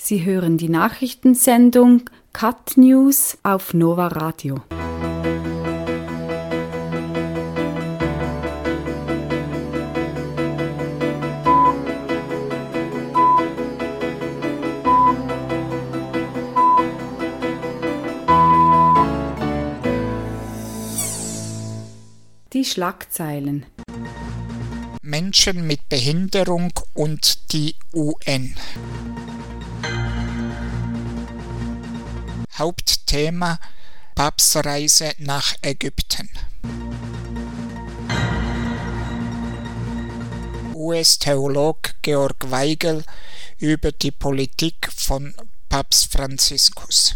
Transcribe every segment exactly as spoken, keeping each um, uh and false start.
Sie hören die Nachrichtensendung Cut News auf Nova Radio. Die Schlagzeilen. Menschen mit Behinderung und die U N. Hauptthema: Papstreise nach Ägypten. U S-Theolog Georg Weigel über die Politik von Papst Franziskus.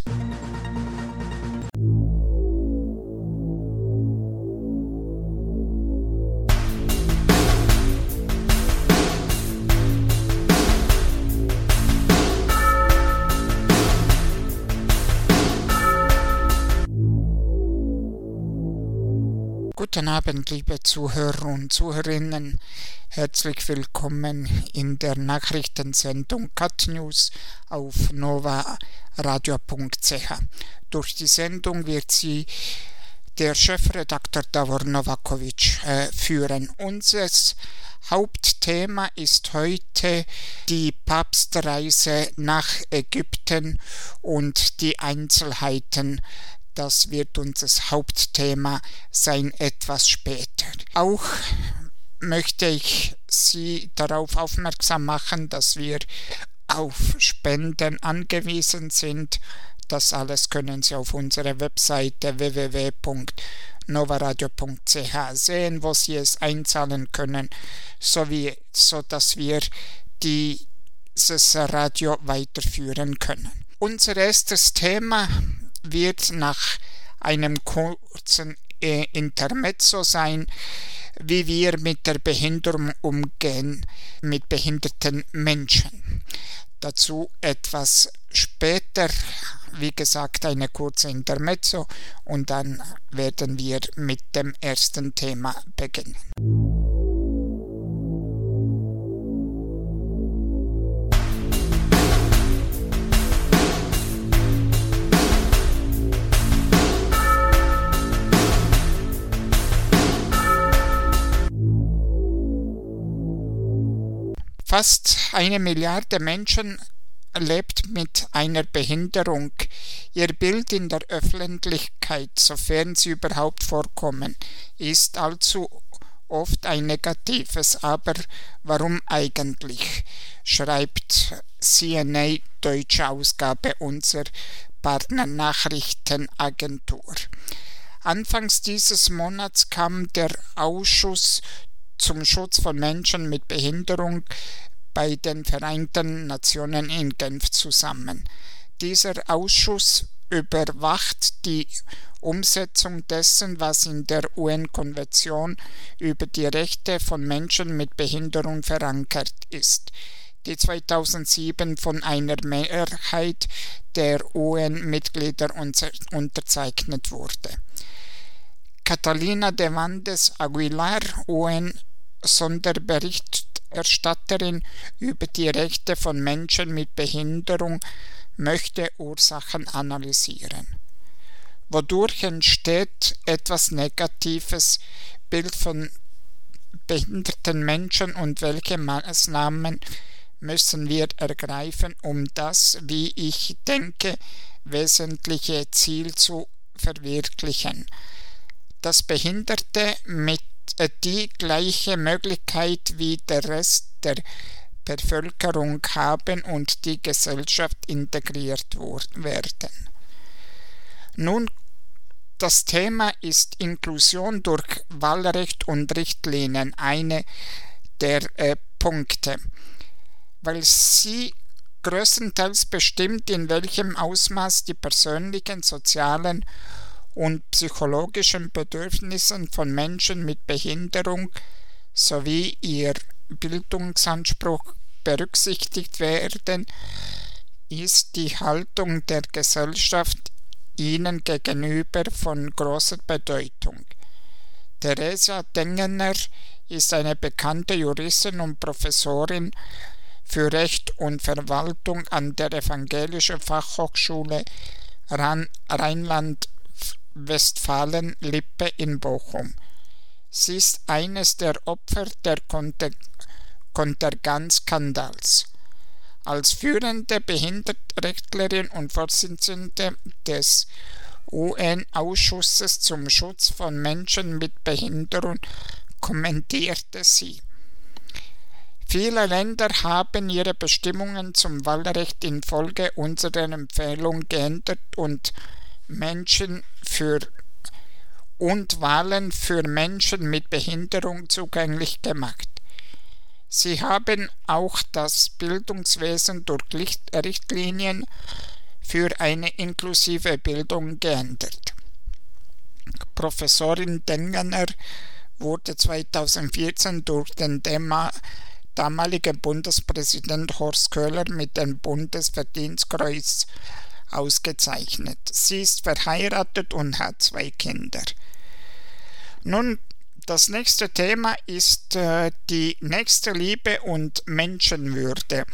Guten Abend, liebe Zuhörer und Zuhörerinnen. Herzlich willkommen in der Nachrichtensendung Cut News auf nova radio punkt c h. Durch die Sendung wird sie der Chefredakteur Davor Novakovic äh, führen. Unser Hauptthema ist heute die Papstreise nach Ägypten und die Einzelheiten. Das wird unser Hauptthema sein, etwas später. Auch möchte ich Sie darauf aufmerksam machen, dass wir auf Spenden angewiesen sind. Das alles können Sie auf unserer Webseite w w w punkt nova radio punkt c h sehen, wo Sie es einzahlen können, sowie, so dass wir dieses Radio weiterführen können. Unser erstes Thema wird nach einem kurzen äh, Intermezzo sein, wie wir mit der Behinderung umgehen, mit behinderten Menschen. Dazu etwas später, wie gesagt, eine kurze Intermezzo und dann werden wir mit dem ersten Thema beginnen. Fast eine Milliarde Menschen lebt mit einer Behinderung. Ihr Bild in der Öffentlichkeit, sofern sie überhaupt vorkommen, ist allzu oft ein negatives. Aber warum eigentlich? Schreibt C N A deutsche Ausgabe unserer Partnernachrichtenagentur. Anfangs dieses Monats kam der Ausschuss zum Schutz von Menschen mit Behinderung bei den Vereinten Nationen in Genf zusammen. Dieser Ausschuss überwacht die Umsetzung dessen, was in der U N-Konvention über die Rechte von Menschen mit Behinderung verankert ist, die zweitausendsieben von einer Mehrheit der U N-Mitglieder unterzeichnet wurde. Catalina de Vandes Aguilar, U N-Sonderberichterstatterin über die Rechte von Menschen mit Behinderung, möchte Ursachen analysieren. Wodurch entsteht etwas negatives Bild von behinderten Menschen und welche Maßnahmen müssen wir ergreifen, um das, wie ich denke, wesentliche Ziel zu verwirklichen. Dass Behinderte mit äh, die gleiche Möglichkeit wie der Rest der Bevölkerung haben und die Gesellschaft integriert werden. Nun, das Thema ist Inklusion durch Wahlrecht und Richtlinien, eine der äh, Punkte, weil sie größtenteils bestimmt, in welchem Ausmaß die persönlichen, sozialen und psychologischen Bedürfnissen von Menschen mit Behinderung sowie ihr Bildungsanspruch berücksichtigt werden, ist die Haltung der Gesellschaft ihnen gegenüber von großer Bedeutung. Theresia Dengener ist eine bekannte Juristin und Professorin für Recht und Verwaltung an der Evangelischen Fachhochschule Rheinland-Westfalen-Lippe in Bochum. Sie ist eines der Opfer der Contergan-Skandals. Als führende Behindertenrechtlerin und Vorsitzende des U N-Ausschusses zum Schutz von Menschen mit Behinderung kommentierte sie: Viele Länder haben ihre Bestimmungen zum Wahlrecht infolge unserer Empfehlung geändert und Menschen für und Wahlen für Menschen mit Behinderung zugänglich gemacht. Sie haben auch das Bildungswesen durch Richtlinien für eine inklusive Bildung geändert. Professorin Dengener wurde zweitausendvierzehn durch den damaligen Bundespräsident Horst Köhler mit dem Bundesverdienstkreuz ausgezeichnet. Sie ist verheiratet und hat zwei Kinder. Nun, das nächste Thema ist äh, die Nächstenliebe und Menschenwürde.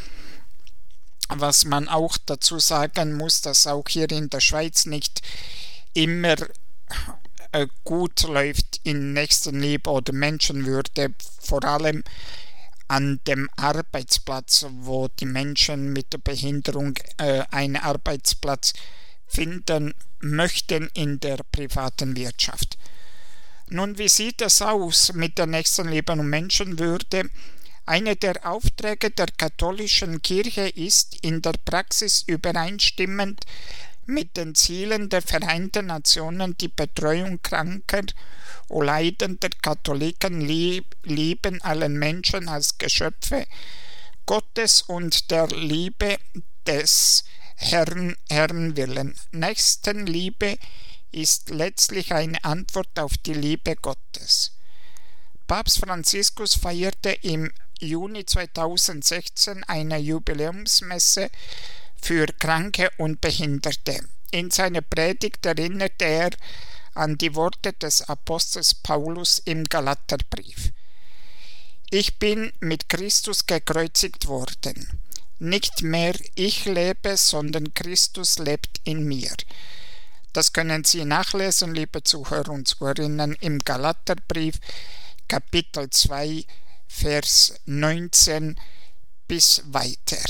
Was man auch dazu sagen muss, dass auch hier in der Schweiz nicht immer äh, gut läuft in Nächstenliebe oder Menschenwürde, vor allem an dem Arbeitsplatz, wo die Menschen mit der Behinderung äh, einen Arbeitsplatz finden möchten in der privaten Wirtschaft. Nun, wie sieht es aus mit der Nächstenliebe und Menschenwürde? Einer der Aufträge der katholischen Kirche ist, in der Praxis übereinstimmend mit den Zielen der Vereinten Nationen, die Betreuung kranker und leidender Katholiken lieb, lieben allen Menschen als Geschöpfe Gottes und der Liebe des Herrn, Herrn willen. Nächstenliebe ist letztlich eine Antwort auf die Liebe Gottes. Papst Franziskus feierte im Juni zweitausendsechzehn eine Jubiläumsmesse für Kranke und Behinderte. In seiner Predigt erinnerte er an die Worte des Apostels Paulus im Galaterbrief: Ich bin mit Christus gekreuzigt worden. Nicht mehr ich lebe, sondern Christus lebt in mir. Das können Sie nachlesen, liebe Zuhörer und Zuhörerinnen, im Galaterbrief, Kapitel zwei, Vers neunzehn bis weiter.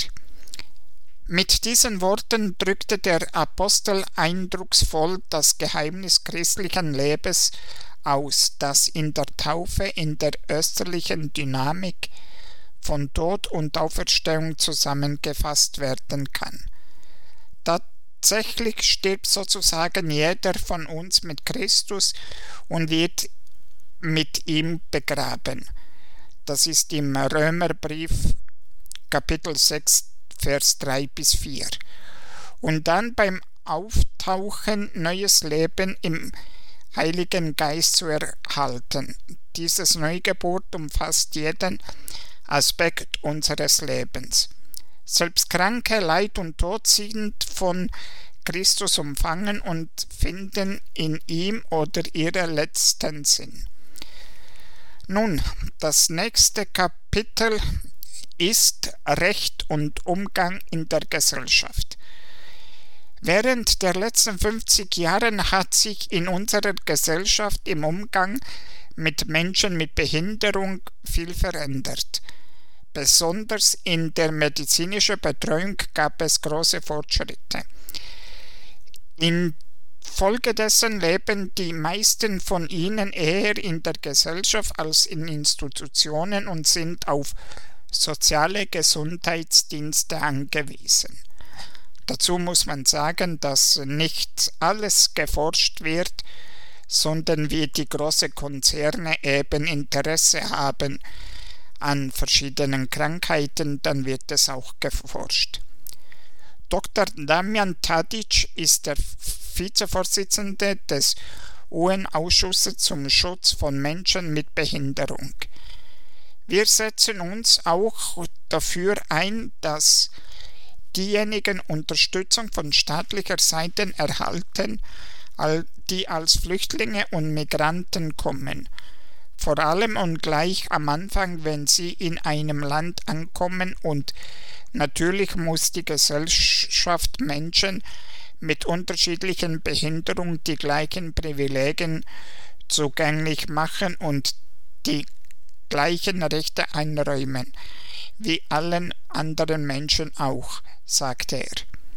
Mit diesen Worten drückte der Apostel eindrucksvoll das Geheimnis christlichen Lebens aus, das in der Taufe in der österlichen Dynamik von Tod und Auferstehung zusammengefasst werden kann. Tatsächlich stirbt sozusagen jeder von uns mit Christus und wird mit ihm begraben. Das ist im Römerbrief Kapitel sechs, Vers drei bis vier. Und dann beim Auftauchen neues Leben im Heiligen Geist zu erhalten. Dieses Neugeburt umfasst jeden Aspekt unseres Lebens. Selbst Kranke, Leid und Tod sind von Christus umfangen und finden in ihm oder ihren letzten Sinn. Nun, das nächste Kapitel ist Recht und Umgang in der Gesellschaft. Während der letzten fünfzig Jahre hat sich in unserer Gesellschaft im Umgang mit Menschen mit Behinderung viel verändert. Besonders in der medizinischen Betreuung gab es große Fortschritte. Infolgedessen leben die meisten von ihnen eher in der Gesellschaft als in Institutionen und sind auf soziale Gesundheitsdienste angewiesen. Dazu muss man sagen, dass nicht alles geforscht wird, sondern wie die großen Konzerne eben Interesse haben an verschiedenen Krankheiten, dann wird es auch geforscht. Doktor Damian Tadic ist der Vizevorsitzende des U N-Ausschusses zum Schutz von Menschen mit Behinderung. Wir setzen uns auch dafür ein, dass diejenigen Unterstützung von staatlicher Seite erhalten, die als Flüchtlinge und Migranten kommen. Vor allem und gleich am Anfang, wenn sie in einem Land ankommen, und natürlich muss die Gesellschaft Menschen mit unterschiedlichen Behinderungen die gleichen Privilegien zugänglich machen und die gleichen Rechte einräumen, wie allen anderen Menschen auch, sagte er.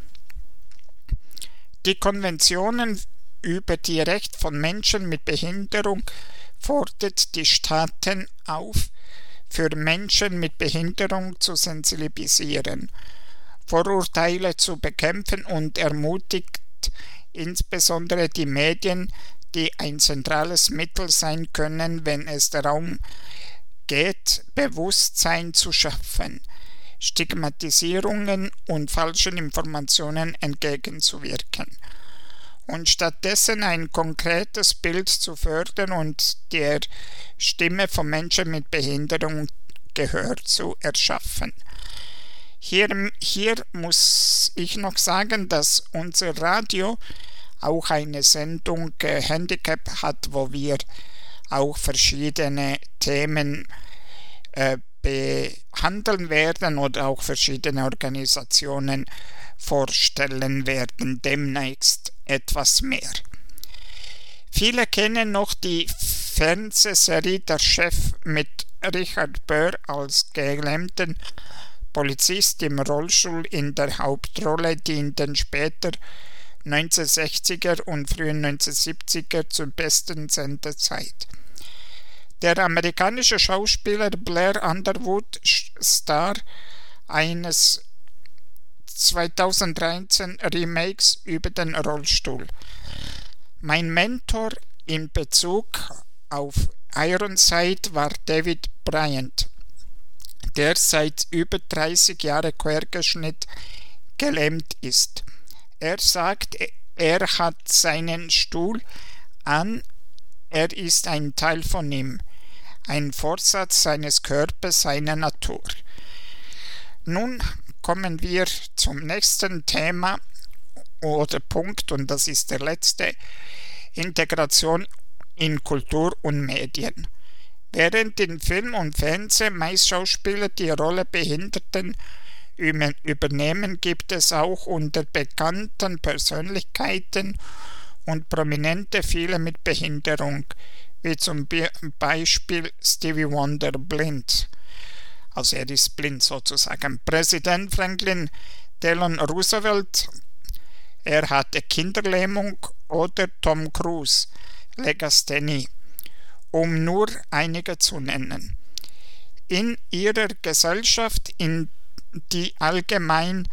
Die Konventionen über die Rechte von Menschen mit Behinderung fordert die Staaten auf, für Menschen mit Behinderung zu sensibilisieren, Vorurteile zu bekämpfen und ermutigt insbesondere die Medien, die ein zentrales Mittel sein können, wenn es darum geht, Bewusstsein zu schaffen, Stigmatisierungen und falschen Informationen entgegenzuwirken und stattdessen ein konkretes Bild zu fördern und der Stimme von Menschen mit Behinderung Gehör zu erschaffen. Hier, hier muss ich noch sagen, dass unser Radio auch eine Sendung äh, Handicap hat, wo wir auch verschiedene Themen äh, behandeln werden oder auch verschiedene Organisationen vorstellen werden, demnächst etwas mehr. Viele kennen noch die Fernsehserie Der Chef mit Richard Burr als gelähmten Polizist im Rollstuhl in der Hauptrolle, die in den später neunzehnhundertsechziger und frühen neunzehnhundertsiebziger zur besten Sendezeit. Der amerikanische Schauspieler Blair Underwood, Star eines zweitausenddreizehn Remakes über den Rollstuhl. Mein Mentor in Bezug auf Ironside war David Bryant, der seit über dreißig Jahren quergeschnitt gelähmt ist. Er sagt, er hat seinen Stuhl an, er ist ein Teil von ihm, ein Vorsatz seines Körpers, seiner Natur. Nun kommen wir zum nächsten Thema oder Punkt, und das ist der letzte: Integration in Kultur und Medien. Während in Film und Fernsehen meist Schauspieler die Rolle Behinderten übernehmen, gibt es auch unter bekannten Persönlichkeiten und Prominente viele mit Behinderung, wie zum Beispiel Stevie Wonder blind. Also er ist blind sozusagen. Präsident Franklin Delano Roosevelt, er hatte Kinderlähmung, oder Tom Cruise, Legasthenie, um nur einige zu nennen. In ihrer Gesellschaft, in die allgemeine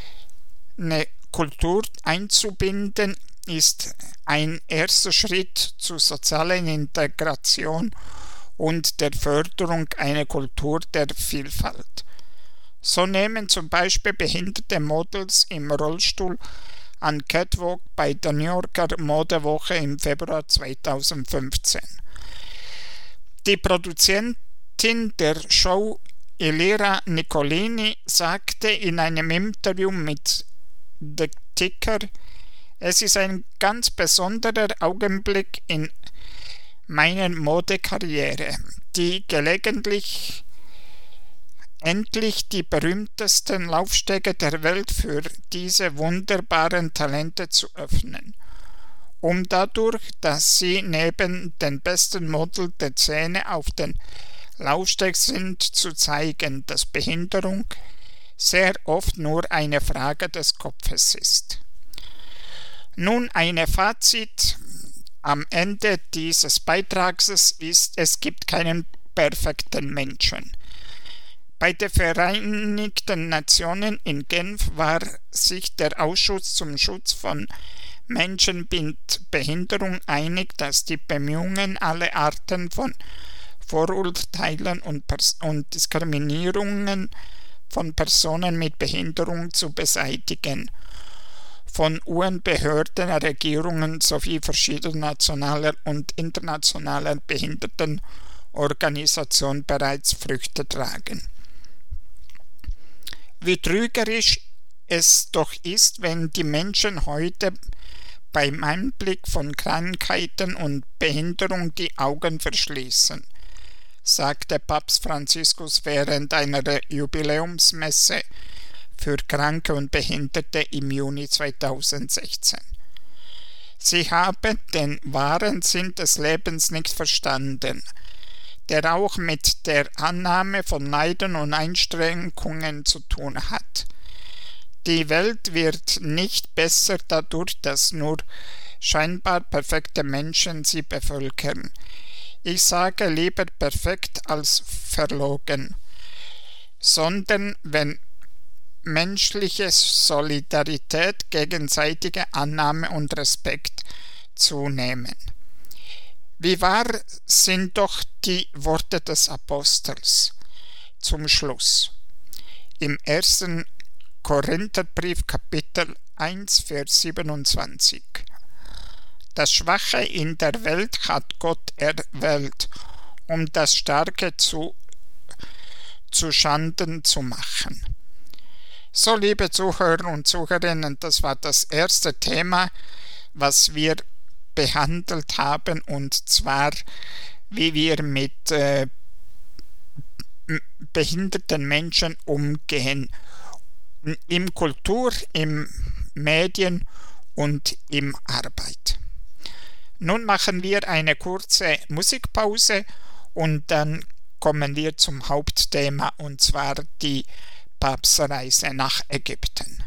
Kultur einzubinden, ist ein erster Schritt zur sozialen Integration und der Förderung einer Kultur der Vielfalt. So nehmen zum Beispiel behinderte Models im Rollstuhl an Catwalk bei der New Yorker Modewoche im Februar zweitausendfünfzehn. Die Produzentin der Show, Elira Nicolini, sagte in einem Interview mit The Ticker, es ist ein ganz besonderer Augenblick in meiner Modekarriere, die gelegentlich endlich die berühmtesten Laufstege der Welt für diese wunderbaren Talente zu öffnen, um dadurch, dass sie neben den besten Models der Szene auf den Laufsteg sind, zu zeigen, dass Behinderung sehr oft nur eine Frage des Kopfes ist. Nun, ein Fazit am Ende dieses Beitrags ist, es gibt keinen perfekten Menschen. Bei den Vereinigten Nationen in Genf war sich der Ausschuss zum Schutz von Menschen mit Behinderung einig, dass die Bemühungen, alle Arten von Vorurteilen und, Pers- und Diskriminierungen von Personen mit Behinderung zu beseitigen, von U N-Behörden, Regierungen sowie verschiedener nationaler und internationaler Behindertenorganisationen bereits Früchte tragen. Wie trügerisch es doch ist, wenn die Menschen heute beim Anblick von Krankheiten und Behinderung die Augen verschließen. sagte Papst Franziskus während einer Jubiläumsmesse für Kranke und Behinderte im Juni zweitausendsechzehn. Sie haben den wahren Sinn des Lebens nicht verstanden, der auch mit der Annahme von Leiden und Einschränkungen zu tun hat. Die Welt wird nicht besser dadurch, dass nur scheinbar perfekte Menschen sie bevölkern. Ich sage lieber perfekt als verlogen, sondern wenn menschliche Solidarität, gegenseitige Annahme und Respekt zunehmen. Wie wahr sind doch die Worte des Apostels zum Schluss. Im ersten Korintherbrief Kapitel eins, Vers siebenundzwanzig. Das Schwache in der Welt hat Gott erwählt, um das Starke zu, zu Schanden zu machen. So, liebe Zuhörer und Zuhörerinnen, das war das erste Thema, was wir behandelt haben, und zwar, wie wir mit äh, behinderten Menschen umgehen, im Kultur, im Medien und im Arbeit. Nun machen wir eine kurze Musikpause und dann kommen wir zum Hauptthema, und zwar die Papstreise nach Ägypten.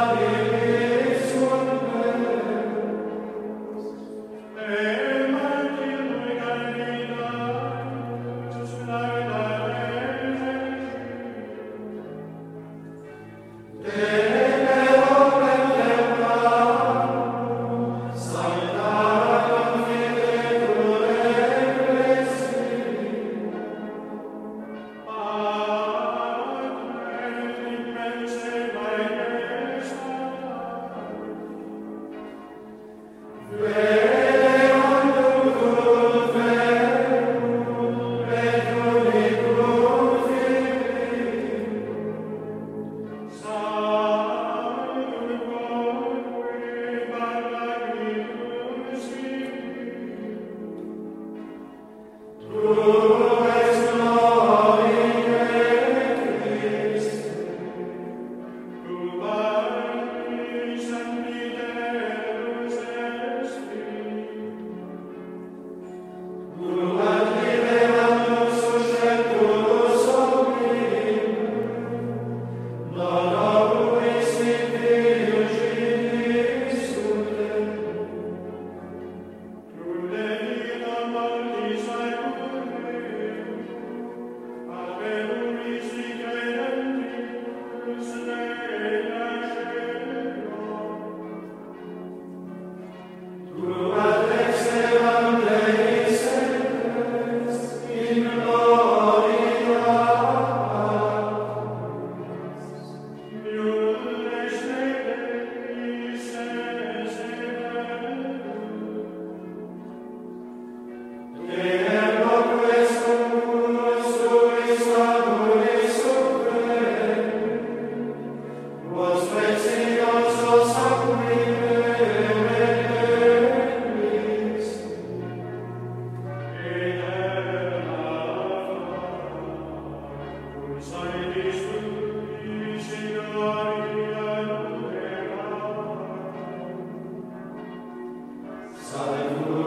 Amen.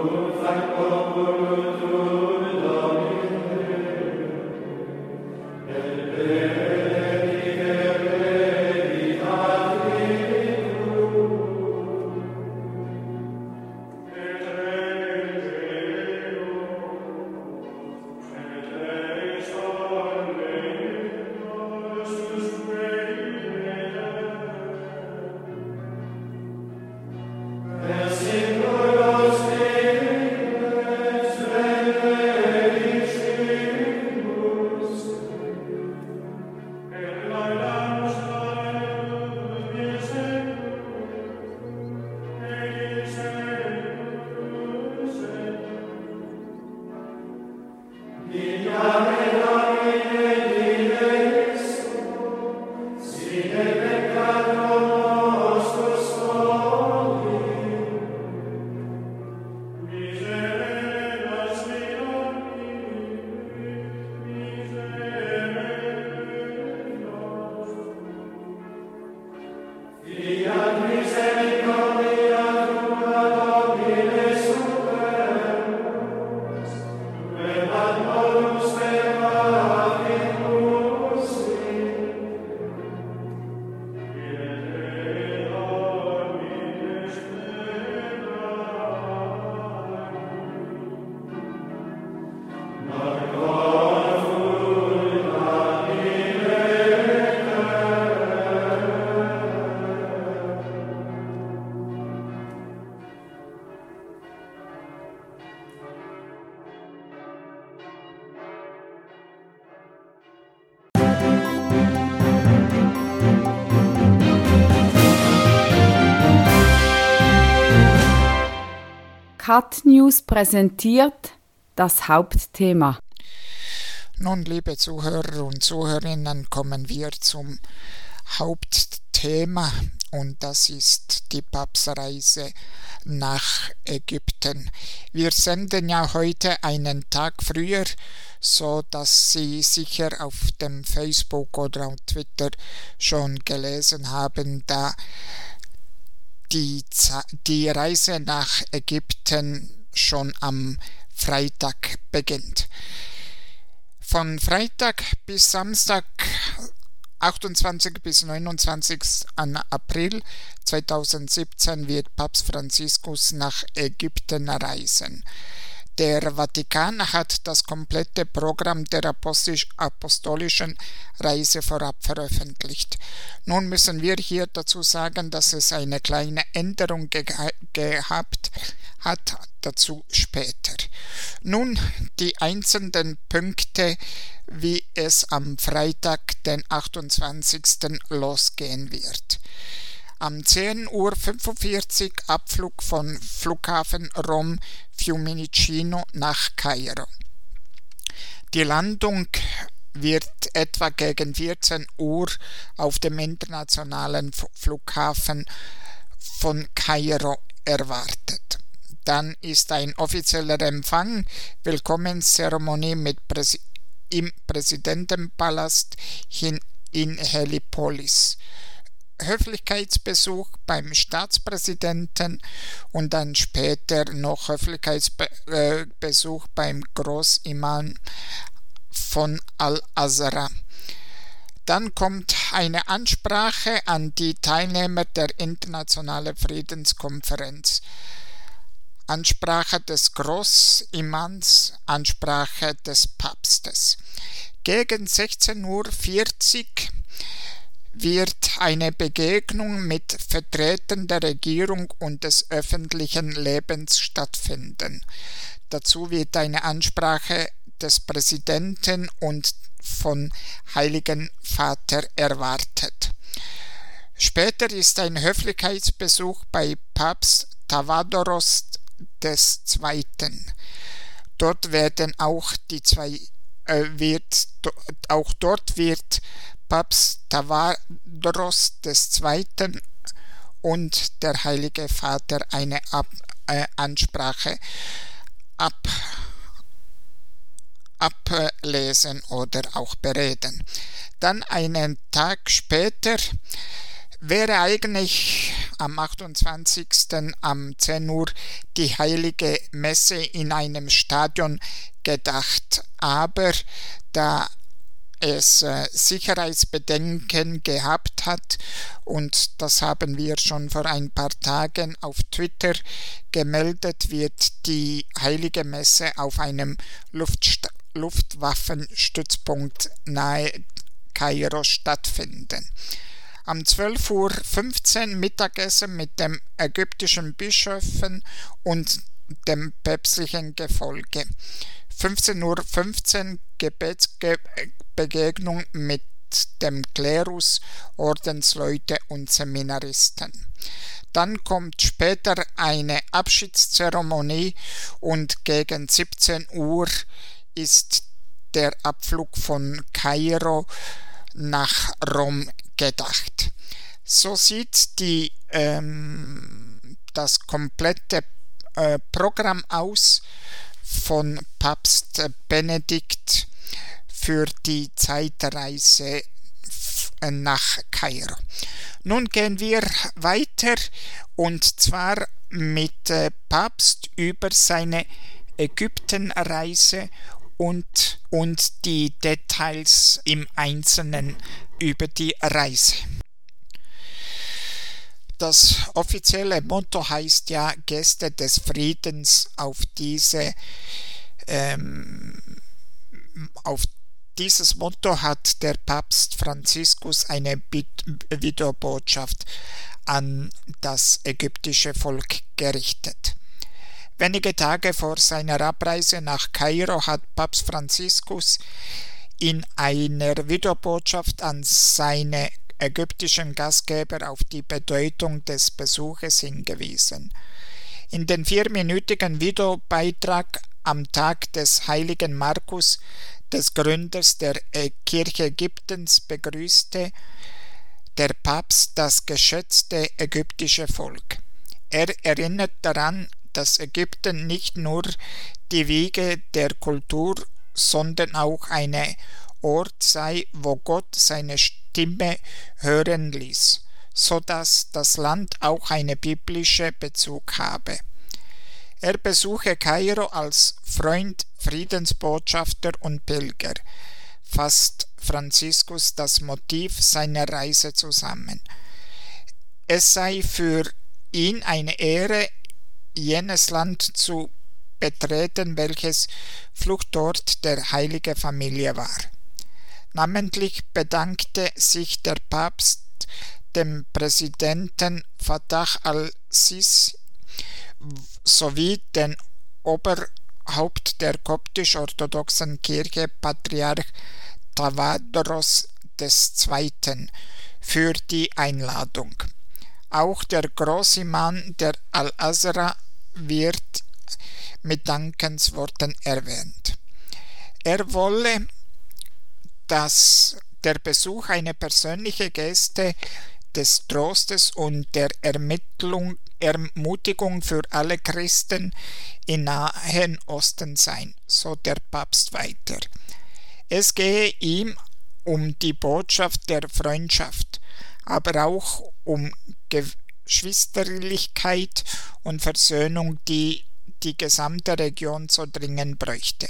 Cat News präsentiert das Hauptthema. Nun, liebe Zuhörer und Zuhörerinnen, kommen wir zum Hauptthema, und das ist die Papstreise nach Ägypten. Wir senden ja heute einen Tag früher, so dass Sie sicher auf dem Facebook oder auf Twitter schon gelesen haben, da die, die Reise nach Ägypten schon am Freitag beginnt. Von Freitag bis Samstag, achtundzwanzigsten bis neunundzwanzigsten April zweitausendsiebzehn, wird Papst Franziskus nach Ägypten reisen. Der Vatikan hat das komplette Programm der apostolischen Reise vorab veröffentlicht. Nun müssen wir hier dazu sagen, dass es eine kleine Änderung ge- gehabt hat, dazu später. Nun die einzelnen Punkte, wie es am Freitag, den achtundzwanzigsten losgehen wird. Am zehn Uhr fünfundvierzig Abflug von Flughafen Rom Fiumicino nach Kairo. Die Landung wird etwa gegen vierzehn Uhr auf dem internationalen Flughafen von Kairo erwartet. Dann ist ein offizieller Empfang, Willkommenszeremonie mit Präsi- im Präsidentenpalast in, in Heliopolis. Höflichkeitsbesuch beim Staatspräsidenten und dann später noch Höflichkeitsbesuch beim Großimam von Al-Azhar. Dann kommt eine Ansprache an die Teilnehmer der Internationalen Friedenskonferenz. Ansprache des Großimams, Ansprache des Papstes. Gegen sechzehn Uhr vierzig wird eine Begegnung mit Vertretern der Regierung und des öffentlichen Lebens stattfinden. Dazu wird eine Ansprache des Präsidenten und von Heiligen Vater erwartet. Später ist ein Höflichkeitsbesuch bei Papst Tawadoros des Zweiten. Dort werden auch die zwei äh, wird auch dort wird Papst Tawadoros des Zweiten und der Heilige Vater eine Ab, äh, Ansprache ab, ablesen oder auch bereden. Dann einen Tag später wäre eigentlich am achtundzwanzigsten um zehn Uhr die heilige Messe in einem Stadion gedacht, aber da es äh, Sicherheitsbedenken gehabt hat, und das haben wir schon vor ein paar Tagen auf Twitter gemeldet, wird die heilige Messe auf einem Luftst- Luftwaffenstützpunkt nahe Kairo stattfinden. Um zwölf Uhr fünfzehn Mittagessen mit dem ägyptischen Bischöfen und dem päpstlichen Gefolge. fünfzehn Uhr fünfzehn Gebetsbegegnung mit dem Klerus, Ordensleute und Seminaristen. Dann kommt später eine Abschiedszeremonie und gegen siebzehn Uhr ist der Abflug von Kairo nach Rom gedacht. So sieht die, ähm, das komplette äh, Programm aus von Papst Benedikt für die Zeitreise nach Kairo. Nun gehen wir weiter, und zwar mit äh, Papst über seine Ägyptenreise und, und die Details im Einzelnen über die Reise. Das offizielle Motto heißt ja Gäste des Friedens. Auf diese ähm, auf dieses Motto hat der Papst Franziskus eine Videobotschaft an das ägyptische Volk gerichtet. Wenige Tage vor seiner Abreise nach Kairo hat Papst Franziskus in einer Videobotschaft an seine ägyptischen Gastgeber auf die Bedeutung des Besuches hingewiesen. In den vierminütigen Videobeitrag am Tag des heiligen Markus, des Gründers der Kirche Ägyptens, begrüßte der Papst das geschätzte ägyptische Volk. Er erinnert daran, dass Ägypten nicht nur die Wiege der Kultur, sondern auch ein Ort sei, wo Gott seine Stimme hören ließ, so dass das Land auch einen biblischen Bezug habe. Er besuche Kairo als Freund, Friedensbotschafter und Pilger, fasst Franziskus das Motiv seiner Reise zusammen. Es sei für ihn eine Ehre, jenes Land zu betreten, welches Fluchtort der heiligen Familie war. Namentlich bedankte sich der Papst dem Präsidenten Fatah al-Sisi sowie dem Oberhaupt der koptisch-orthodoxen Kirche, Patriarch Tawadros der Zweite, für die Einladung. Auch der Großimam der Al-Azhar wird mit Dankesworten erwähnt. Er wolle, dass der Besuch eine persönliche Geste des Trostes und der Ermittlung, Ermutigung für alle Christen im Nahen Osten sein, so der Papst weiter. Es gehe ihm um die Botschaft der Freundschaft, aber auch um Geschwisterlichkeit und Versöhnung, die die gesamte Region so dringend bräuchte.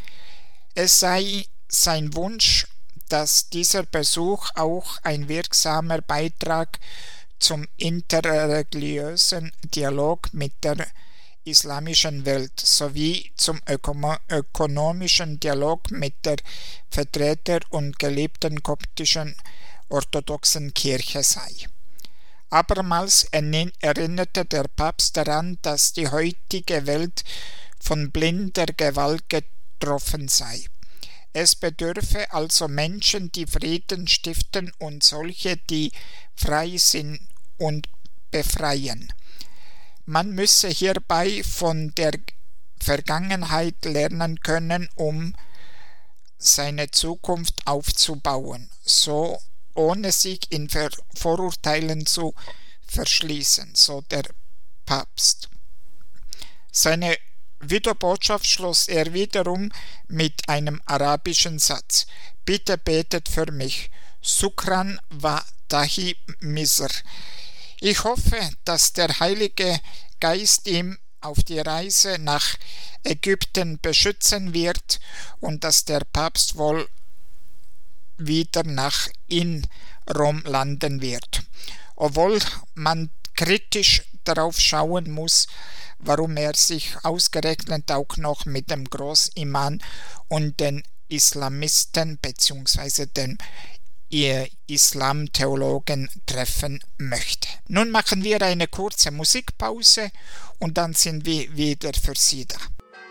Es sei sein Wunsch, dass dieser Besuch auch ein wirksamer Beitrag zum interreligiösen Dialog mit der islamischen Welt sowie zum ökonomischen Dialog mit der Vertreter und geliebten koptischen orthodoxen Kirche sei. Abermals erinnerte der Papst daran, dass die heutige Welt von blinder Gewalt getroffen sei. Es bedürfe also Menschen, die Frieden stiften, und solche, die frei sind und befreien. Man müsse hierbei von der Vergangenheit lernen können, um seine Zukunft aufzubauen, so ohne sich in Vorurteilen zu verschließen, so der Papst. Seine Videobotschaft schloss er wiederum mit einem arabischen Satz: Bitte betet für mich. Sukran wa tahi Misr. Ich hoffe, dass der Heilige Geist ihm auf die Reise nach Ägypten beschützen wird und dass der Papst wohl wieder nach in Rom landen wird. Obwohl man kritisch darauf schauen muss, warum er sich ausgerechnet auch noch mit dem Großimam und den Islamisten bzw. den Islamtheologen treffen möchte. Nun machen wir eine kurze Musikpause und dann sind wir wieder für Sie da.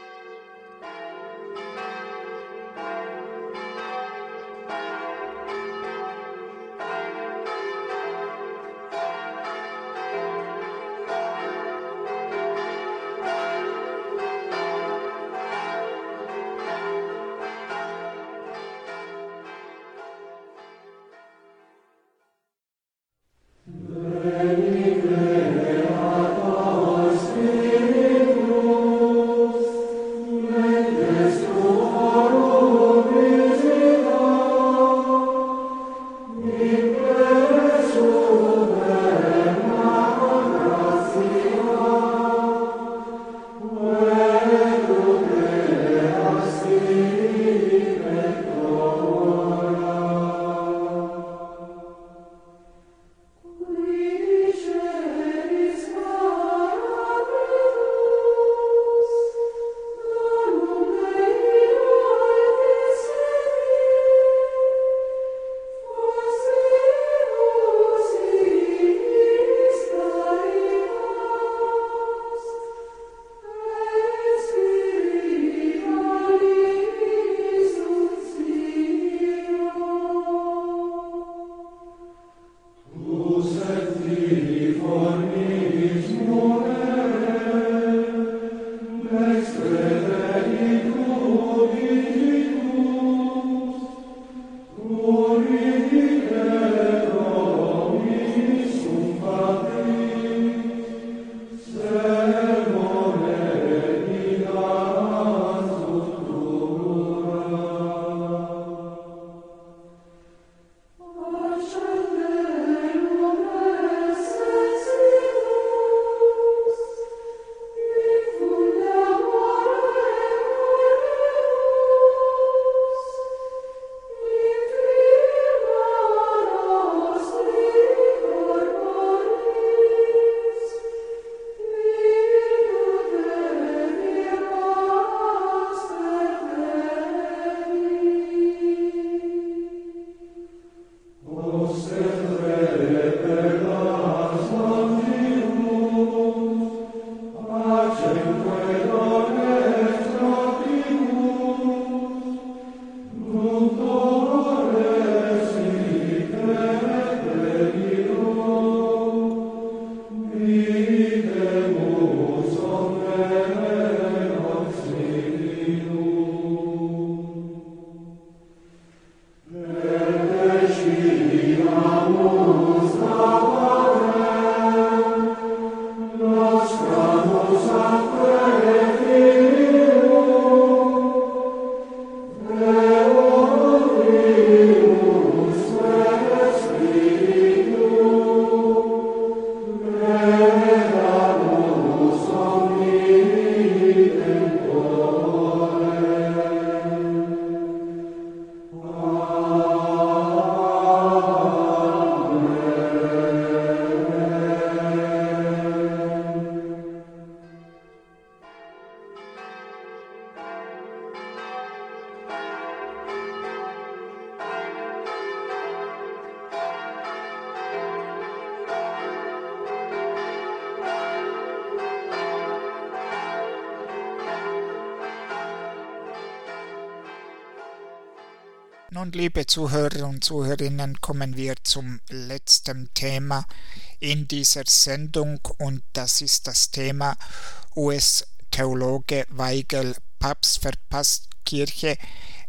Nun, liebe Zuhörer und Zuhörerinnen, kommen wir zum letzten Thema in dieser Sendung und das ist das Thema U S-Theologe Weigel: Papst verpasst Kirche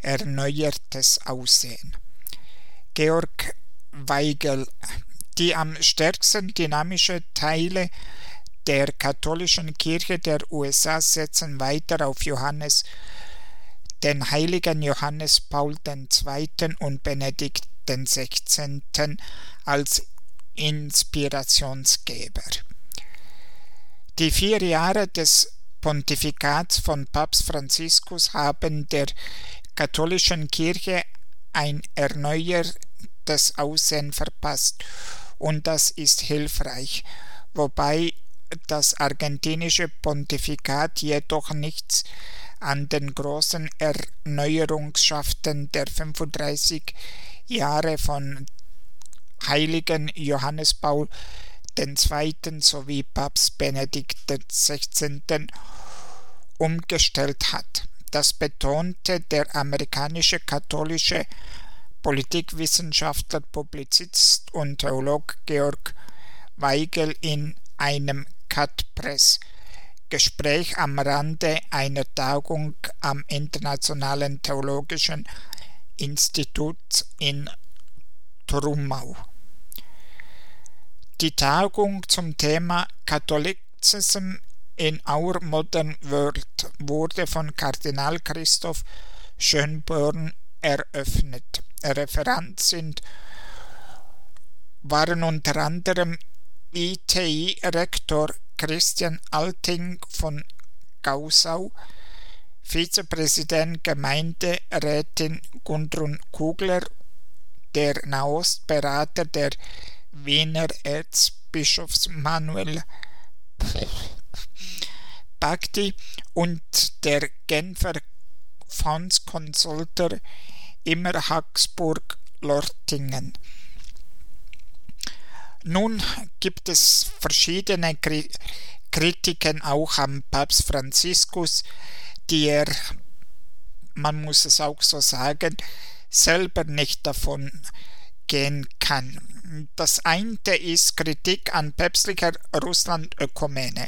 erneuertes Aussehen. Georg Weigel: Die am stärksten dynamische Teile der katholischen Kirche der U S A setzen weiter auf Johannes, den heiligen Johannes Paul der Zweite. Und Benedikt der Sechzehnte. als Inspirationsgeber. Die vier Jahre des Pontifikats von Papst Franziskus haben der katholischen Kirche ein erneuertes Aussehen verpasst, und das ist hilfreich, wobei das argentinische Pontifikat jedoch nichts an den großen Erneuerungsschaften der fünfunddreißig Jahre von Heiligen Johannes Paul der Zweite sowie Papst Benedikt der Sechzehnte umgestellt hat. Das betonte der amerikanische katholische Politikwissenschaftler, Publizist und Theolog Georg Weigel in einem Cut-Press-Gespräch am Rande einer Tagung am Internationalen Theologischen Institut in Trumau. Die Tagung zum Thema Catholicism in Our Modern World wurde von Kardinal Christoph Schönborn eröffnet. Referent sind waren unter anderem I T I-Rektor Christian Alting von Gausau, Vizepräsident Gemeinderätin Gudrun Kugler, der Nahostberater der Wiener Erzbischofs Manuel Bagdi und der Genfer Fondskonsultor Immer Hagsburg-Lortingen. Nun gibt es verschiedene Kritiken auch am Papst Franziskus, die er, man muss es auch so sagen, selber nicht davon gehen kann. Das eine ist Kritik an päpstlicher Russland-Ökumene.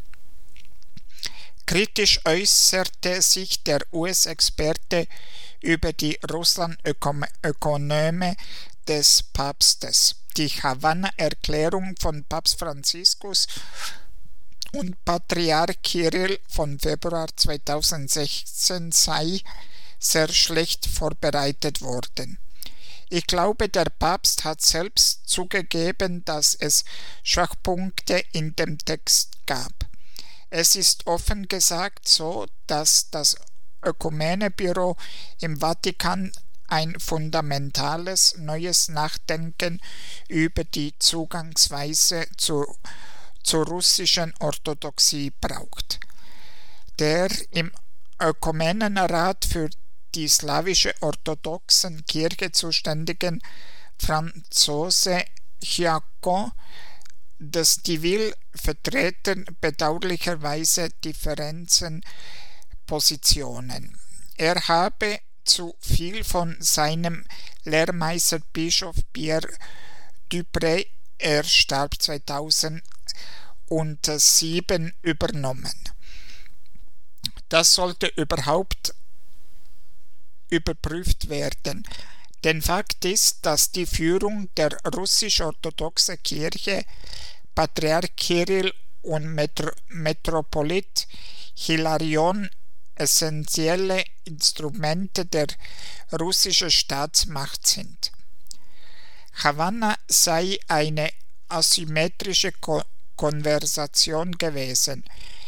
Kritisch äußerte sich der U S-Experte über die Russland-Ökonomie des Papstes. Die Havanna-Erklärung von Papst Franziskus und Patriarch Kirill von Februar zweitausendsechzehn sei sehr schlecht vorbereitet worden. Ich glaube, der Papst hat selbst zugegeben, dass es Schwachpunkte in dem Text gab. Es ist offen gesagt so, dass das Ökumenebüro im Vatikan ein fundamentales neues Nachdenken über die Zugangsweise zur, zur russischen Orthodoxie braucht. Der im Ökumenenrat für die slawische orthodoxen Kirche zuständigen Franzose Giacomo de Stivil vertreten bedauerlicherweise Differenzen Positionen. Er habe zu viel von seinem Lehrmeister Bischof Pierre Dupré, er starb zweitausendsieben, übernommen. Das sollte überhaupt überprüft werden. Denn Fakt ist, dass die Führung der russisch-orthodoxen Kirche, Patriarch Kirill und Metro- Metropolit Hilarion essentielle Instrumente der russischen Staatsmacht sind. Havanna sei eine asymmetrische Ko- Konversation gewesen,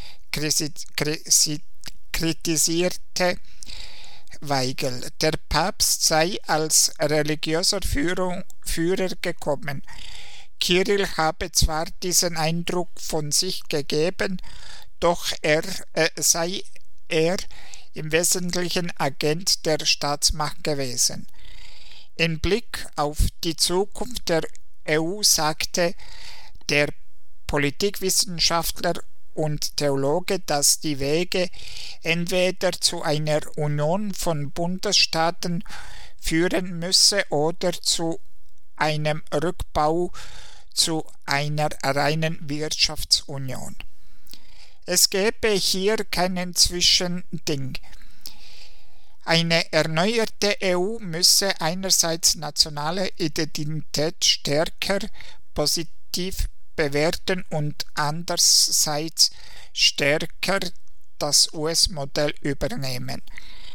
kritisierte Weigel. Der Papst sei als religiöser Führer, Führer gekommen. Kirill habe zwar diesen Eindruck von sich gegeben, doch er äh, sei er im Wesentlichen Agent der Staatsmacht gewesen. Im Blick auf die Zukunft der E U sagte der Politikwissenschaftler und Theologe, dass die Wege entweder zu einer Union von Bundesstaaten führen müsse oder zu einem Rückbau zu einer reinen Wirtschaftsunion. Es gäbe hier keinen Zwischending. Eine erneuerte E U müsse einerseits nationale Identität stärker positiv bewerten und andererseits stärker das U S-Modell übernehmen.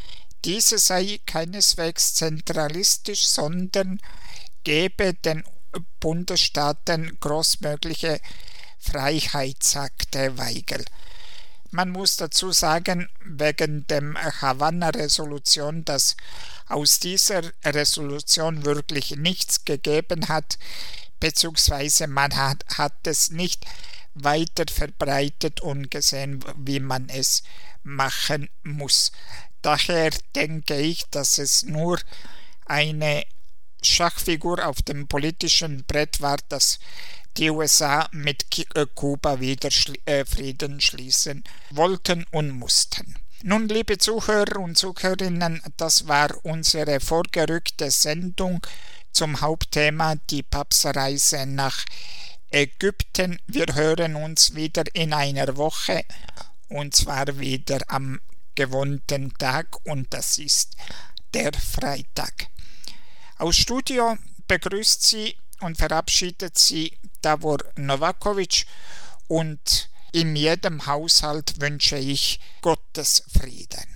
Diese sei keineswegs zentralistisch, sondern gebe den Bundesstaaten großmögliche Freiheit, sagte Weigel. Man muss dazu sagen, wegen der Havanna-Resolution, dass aus dieser Resolution wirklich nichts gegeben hat, beziehungsweise man hat, hat es nicht weiter verbreitet und gesehen, wie man es machen muss. Daher denke ich, dass es nur eine Schachfigur auf dem politischen Brett war, dass die U S A mit Kuba wieder äh, Frieden schließen wollten und mussten. Nun, liebe Zuhörer und Zuhörerinnen, das war unsere vorgerückte Sendung zum Hauptthema, die Papstreise nach Ägypten. Wir hören uns wieder in einer Woche, und zwar wieder am gewohnten Tag, und das ist der Freitag. Aus Studio begrüßt Sie und verabschiedet Sie Davor Novakovic, und in jedem Haushalt wünsche ich Gottes Frieden.